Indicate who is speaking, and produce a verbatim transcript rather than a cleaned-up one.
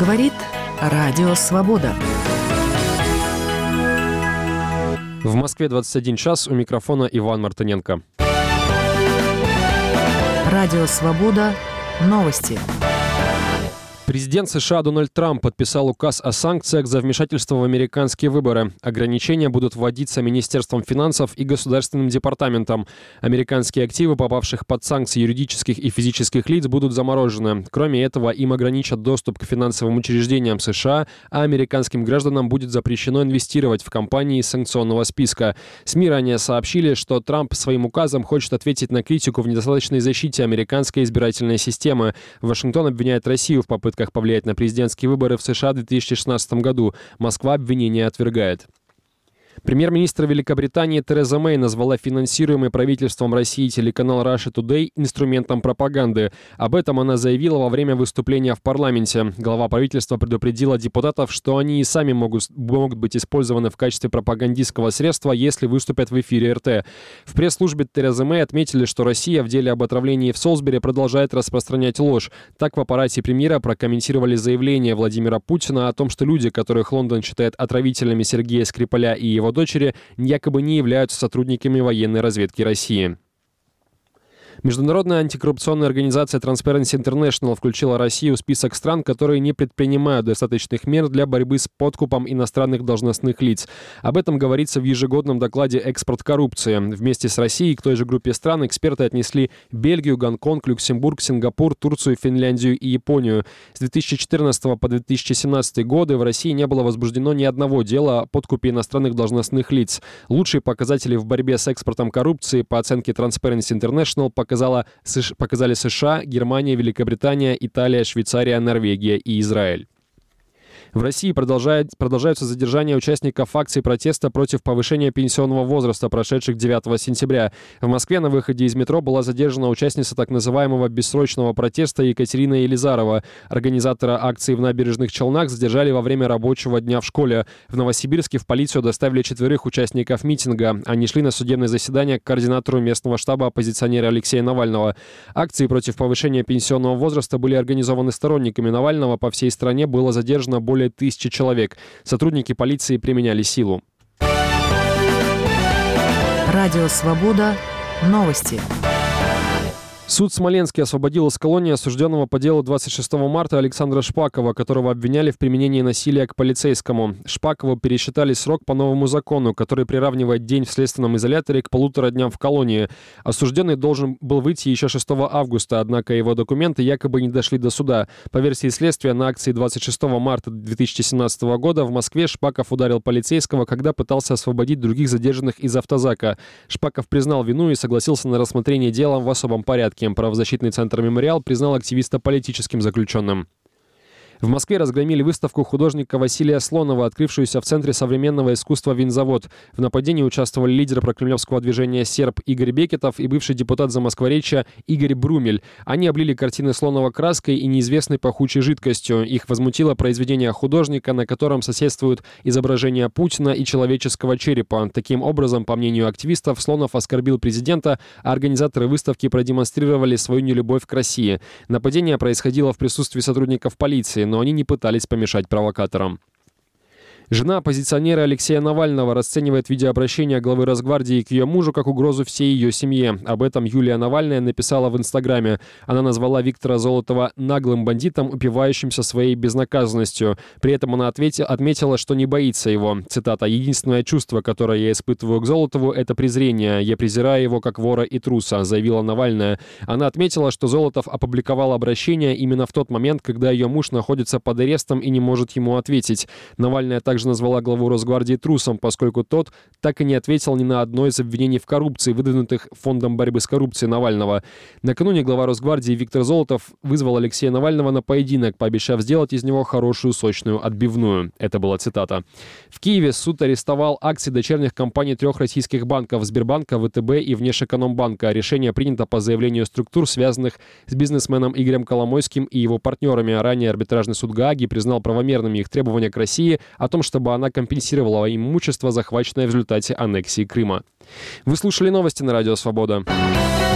Speaker 1: Говорит Радио Свобода.
Speaker 2: В Москве двадцать один час, у микрофона Иван Мартыненко.
Speaker 1: Радио Свобода. Новости.
Speaker 2: Президент США Дональд Трамп подписал указ о санкциях за вмешательство в американские выборы. Ограничения будут вводиться Министерством финансов и Государственным департаментом. Американские активы, попавших под санкции юридических и физических лиц, будут заморожены. Кроме этого, им ограничат доступ к финансовым учреждениям США, а американским гражданам будет запрещено инвестировать в компании из санкционного списка. СМИ ранее сообщили, что Трамп своим указом хочет ответить на критику в недостаточной защите американской избирательной системы. Вашингтон обвиняет Россию в попытках повлиять на президентские выборы в США в две тысячи шестнадцатом году. Москва обвинения отвергает. Премьер-министр Великобритании Тереза Мэй назвала финансируемый правительством России телеканал Russia Today инструментом пропаганды. Об этом она заявила во время выступления в парламенте. Глава правительства предупредила депутатов, что они и сами могут, могут быть использованы в качестве пропагандистского средства, если выступят в эфире эр тэ. В пресс-службе Терезы Мэй отметили, что Россия в деле об отравлении в Солсбери продолжает распространять ложь. Так в аппарате премьера прокомментировали заявление Владимира Путина о том, что люди, которых Лондон считает отравителями Сергея Скрипаля и его дочери, якобы не являются сотрудниками военной разведки России. Международная антикоррупционная организация Transparency International включила Россию в список стран, которые не предпринимают достаточных мер для борьбы с подкупом иностранных должностных лиц. Об этом говорится в ежегодном докладе «Экспорт коррупции». Вместе с Россией к той же группе стран эксперты отнесли Бельгию, Гонконг, Люксембург, Сингапур, Турцию, Финляндию и Японию. С две тысячи четырнадцатого по две тысячи семнадцатый годы в России не было возбуждено ни одного дела о подкупе иностранных должностных лиц. Лучшие показатели в борьбе с экспортом коррупции по оценке Transparency International Показала, показали США, Германия, Великобритания, Италия, Швейцария, Норвегия и Израиль. В России продолжает, продолжаются задержания участников акций протеста против повышения пенсионного возраста, прошедших девятого сентября. В Москве на выходе из метро была задержана участница так называемого бессрочного протеста Екатерина Елизарова. Организатора акции в Набережных Челнах задержали во время рабочего дня в школе. В Новосибирске в полицию доставили четверых участников митинга. Они шли на судебное заседание к координатору местного штаба оппозиционера Алексея Навального. Акции против повышения пенсионного возраста были организованы сторонниками Навального. По всей стране было задержано более тысячи человек. Сотрудники полиции применяли силу.
Speaker 1: Радио Свобода. Новости.
Speaker 2: Суд в Смоленске освободил из колонии осужденного по делу двадцать шестого марта Александра Шпакова, которого обвиняли в применении насилия к полицейскому. Шпакову пересчитали срок по новому закону, который приравнивает день в следственном изоляторе к полутора дням в колонии. Осужденный должен был выйти еще шестого августа, однако его документы якобы не дошли до суда. По версии следствия, на акции двадцать шестого марта две тысячи семнадцатого года в Москве Шпаков ударил полицейского, когда пытался освободить других задержанных из автозака. Шпаков признал вину и согласился на рассмотрение дела в особом порядке. Правозащитный центр «Мемориал» признал активиста политическим заключенным. В Москве разгромили выставку художника Василия Слонова, открывшуюся в Центре современного искусства «Винзавод». В нападении участвовали лидер прокремлевского движения «Серб» Игорь Бекетов и бывший депутат Замоскворечья Игорь Брумель. Они облили картины Слонова краской и неизвестной пахучей жидкостью. Их возмутило произведение художника, на котором соседствуют изображения Путина и человеческого черепа. Таким образом, по мнению активистов, Слонов оскорбил президента, а организаторы выставки продемонстрировали свою нелюбовь к России. Нападение происходило в присутствии сотрудников полиции, но они не пытались помешать провокаторам. Жена оппозиционера Алексея Навального расценивает видеообращение главы Росгвардии к ее мужу как угрозу всей ее семье. Об этом Юлия Навальная написала в Инстаграме. Она назвала Виктора Золотова наглым бандитом, упивающимся своей безнаказанностью. При этом она ответила, отметила, что не боится его. Цитата: «Единственное чувство, которое я испытываю к Золотову, это презрение. Я презираю его как вора и труса», заявила Навальная. Она отметила, что Золотов опубликовал обращение именно в тот момент, когда ее муж находится под арестом и не может ему ответить. Навальная также также назвала главу Росгвардии трусом, поскольку тот так и не ответил ни на одно из обвинений в коррупции, выдвинутых Фондом борьбы с коррупцией Навального. Накануне глава Росгвардии Виктор Золотов вызвал Алексея Навального на поединок, пообещав сделать из него хорошую сочную отбивную. Это была цитата. В Киеве суд арестовал акции дочерних компаний трех российских банков – Сбербанка, вэ тэ бэ и Внешэкономбанка. Решение принято по заявлению структур, связанных с бизнесменом Игорем Коломойским и его партнерами. Ранее арбитражный суд Гааги признал правомерными их требования к России о том, чтобы она компенсировала им имущество, захваченное в результате аннексии Крыма. Вы слушали новости на Радио Свобода.